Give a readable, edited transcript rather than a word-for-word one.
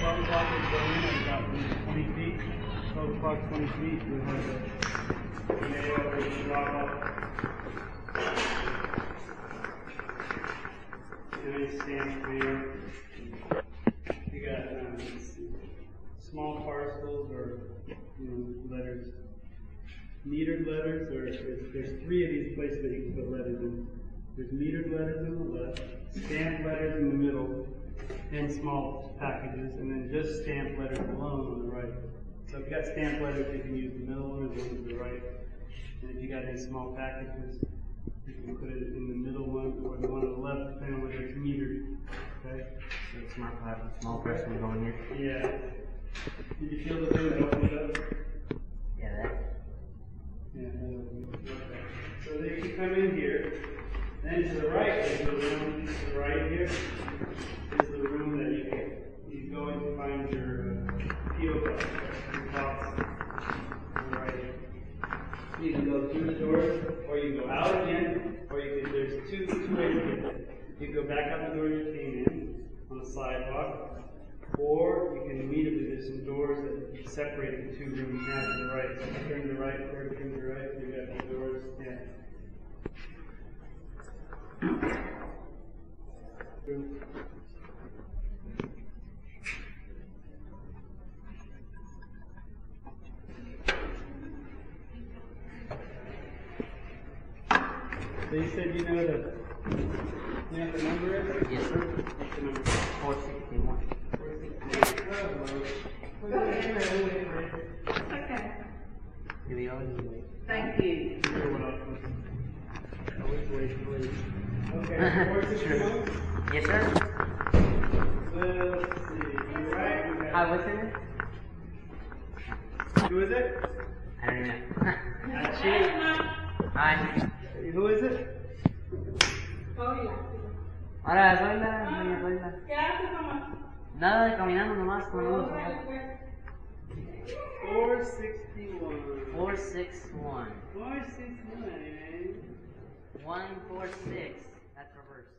12 o'clock is going in at about 20 feet. 12 o'clock, 20 feet. We'll have the nail or the drop off. And a stamp there. You got small parcels or letters. Metered letters, or there's 3 of these places that you can put letters in. There's metered letters on the left, stamped letters in the middle, and small packages, and then just stamped letters alone on the right. So if you got stamped letters, you can use the middle one or the one to the right. And if you got any small packages, you can put it in the middle one or the one on the left, depending on whether it's metered. Okay? So it's smart to have a small person going here. Yeah. Did you feel the thing that opened up? Yeah, that. Yeah. So then you come in here. Then to the right is the room. To the right here is the room that you go and find your PO box, your box. On the right. You can go through the doors, or you can go out again, or you can. There's two ways to get there. You can go back out the door you came in on the sidewalk, or you can immediately. There's some doors that separate the 2 rooms now to the right. So if you turn to the right, or turn to the right, you got the doors. Yeah. So you said you know what the number is? Yes, sir. What's the number? 461. 461. Okay. Here we go. Wait. Thank you. Wait, please. Okay, 461? Yes, sir. Let's see. You're right. Hi, what's your name? Who is it? I don't know. Achille. Hi. Who is it? Hola, soy la. ¿Qué haces, mamá? Nada, caminando nomás con unos. 461. 461. 461. 146. That's reverse.